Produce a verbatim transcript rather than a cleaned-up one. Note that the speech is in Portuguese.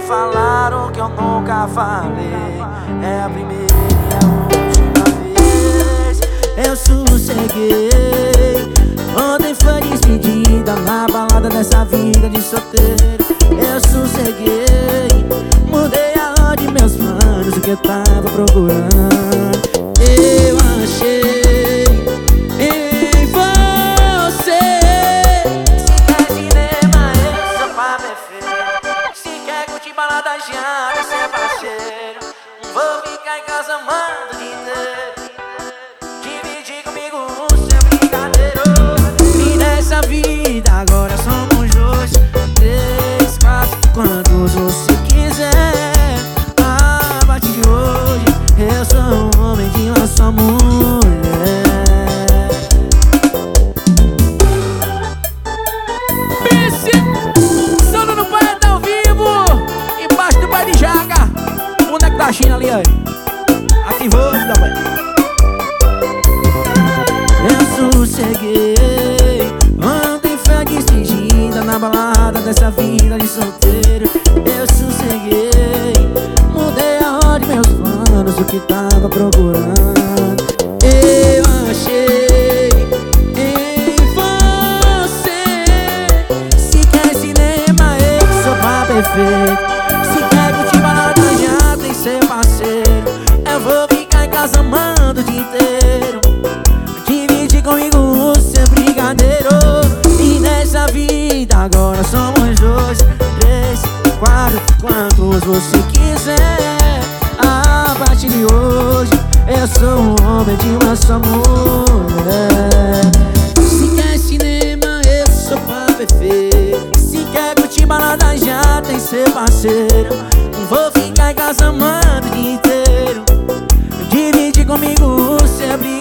falaram que eu nunca falei. É a primeira e a última vez. Eu sosseguei. Ontem foi despedida na balada dessa vida de solteiro. Eu sosseguei. Mudei aonde meus planos, o que eu tava procurando. Eu achei em você. Se quer cinema, eu sou pra perfeito. Se quer curtir balada, já vai ser parceiro. Vou ficar em casa amando o dia inteiro. Dividir comigo o seu brincadeiro. E nessa vida agora somos dois, três, quatro, quantos você quiser. A partir de hoje eu sou um homem de uma só mulher. Pense, sono no paredão ao vivo, embaixo do pé de jaca. O boneco da China ali, ó. Ativou, da velho. Eu sosseguei. Ontem foi a despedida na balada dessa vida de solteiro. Eu sosseguei. Mudei aonde meus planos, o que tava procurando. Eu achei em você. Se quer cinema, eu sou pra perfeito. Se quer curtir balada, já tem que ser parceiro. Eu vou ficar em casa amando o dia inteiro. Divide comigo o seu brigadeiro. E nessa vida agora somos dois, três, quatro, quantos você quiser. A partir de hoje eu sou um homem de uma só mulher. Se quer cinema, eu sou pra perfeito. Se quer curtir balada, já tem que ser parceiro. Vou ficar em casa amando o dia inteiro. Divide comigo o seu brigadeiro.